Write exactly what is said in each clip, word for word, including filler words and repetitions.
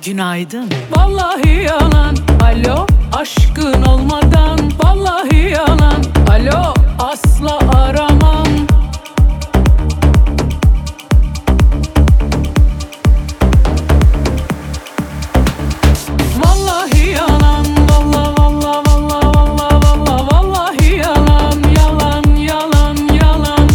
günaydın. Vallahi yalan, alo, aşkın olmadan. Vallahi yalan, alo, asla aramam. Vallahi yalan, valla valla valla valla valla vallahi yalan, yalan yalan yalan.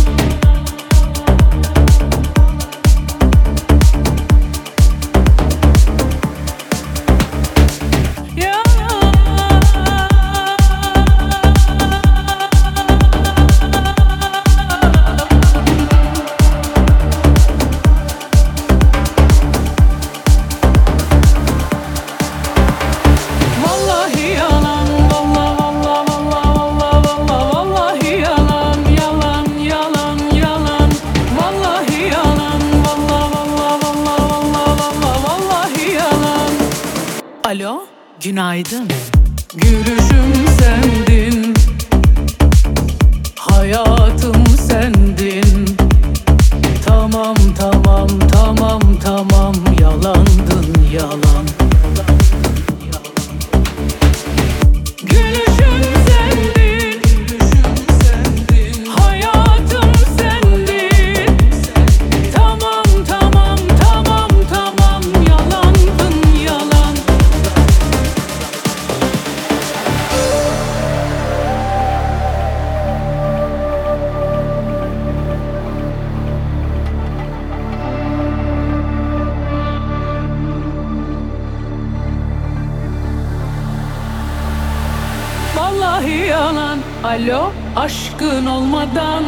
Alo, günaydın. Gülüşüm sendin, hayatım sendin. Tamam tamam tamam tamam, yalandın yalan. Gülüşüm sendin, hayatım sendin. Tamam tamam tamam tamam, yalandın yalan. Vallahi yalan, alo, aşkın olmadan.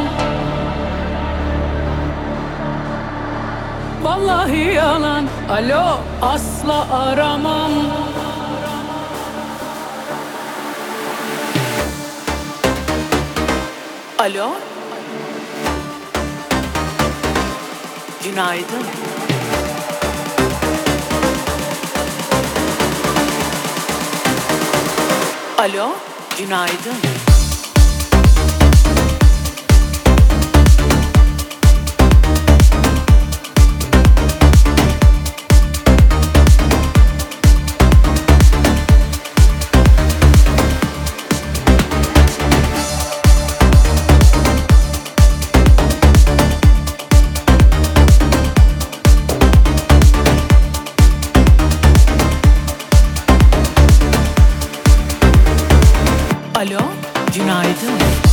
Vallahi yalan, alo, asla aramam. Alo, günaydın. Alo, günaydın. Alo, günaydın.